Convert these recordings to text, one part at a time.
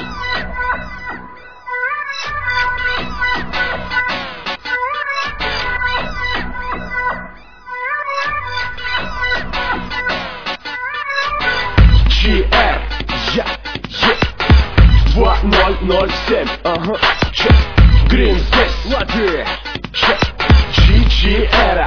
GR, я, 2007, ага, Green здесь, Латвия, GG эра,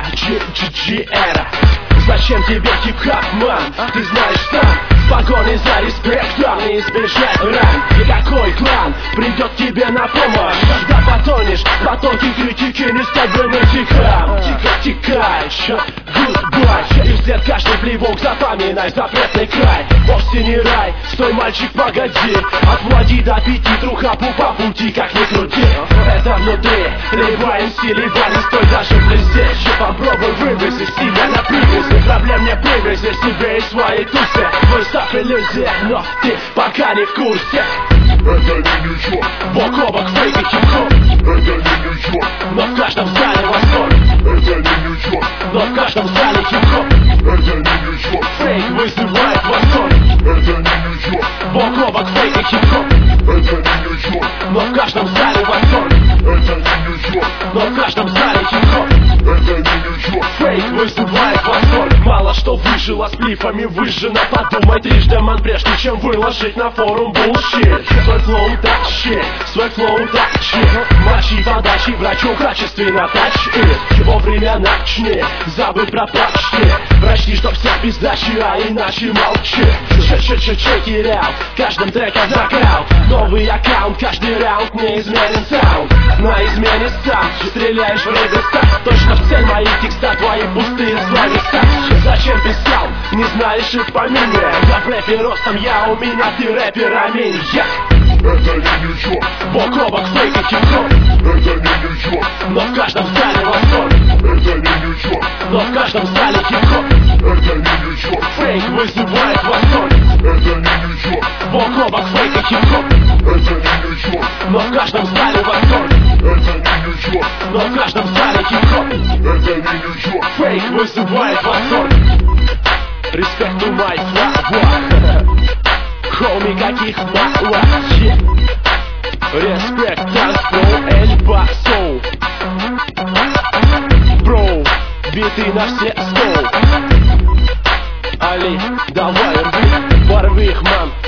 GG эра. Зачем тебе хип-хоп, ман? Ты знаешь сам, в погоне за респектом не избежать ран. Никакой клан придет тебе на помощь, когда потонешь в потоке критики, не стать бронетиком. Тихо-тихо, goodbye. Через след каждый плевок запоминай запретный край. Вовсе не рай, стой, мальчик, погоди. От влади до пяти, трухапу по пути, как ни крути. Это внутри, либо МС, либо не стой даже вблизи. Еще попробуй выброси себя на привязи. Проблем не привязи себе и своей тусе. Твой став иллюзия, но ты пока не в курсе. Это не Нью-Йорк, бок о бок фейк и хип-хоп. это не Нью-Йорк, Но в каждом зале восторг. это не Нью-Йорк, Но в каждом зале хип-хоп. это не Нью-Йорк, Фейк вызывает восторг. это не Нью-Йорк, Бок о бок фейк и хип-хоп. это не Нью-Йорк, Но в каждом зале восторг. это не Нью-Йорк, Но в каждом зале хип-хоп. это не Нью-Йорк. Фейк вызывает восторг. Мало что выжило, с плифами выжжено. Подумай трижды, ман, прежде чем выложить на форум bullshit. Свой флоу тащи, свой флоу тащи. Мочи подачи, врачу качественно тащи. Вовремя начни, забудь про почти. Прочти, чтоб вся пиздачи, а иначе молчи. Check it out, каждым треком нокаут. Новый аккаунт, каждый раунд неизменен саунд. На измене сам, стреляешь в ребеста. Точно в цель мои текста, твои пустые словеса. Зачем писал, не знаешь и в помине. Я в рэпе ростом, я у меня, ты рэпер, аминь. Это не Нью-Йорк, Бок о бок фейк и хип-хоп. это не Нью-Йорк, Но в каждом зале восторг. это не Нью-Йорк, Но в каждом зале хип-хоп. это не Нью-Йорк, Фейк вызывает восторг. это не Нью-Йорк, Бок о бок фейк и хип-хоп. это не Нью-Йорк, Но в каждом зале восторг. это не Нью-Йорк, Но в каждом зале хип-хоп. это не Нью-Йорк. Фейк вызывает восторг. Респект to my flow. Хоми, каких мало. Респект, танцпол, Эль Басоу. Бро, биты на все стол. Али, давай рви, порви их, ман.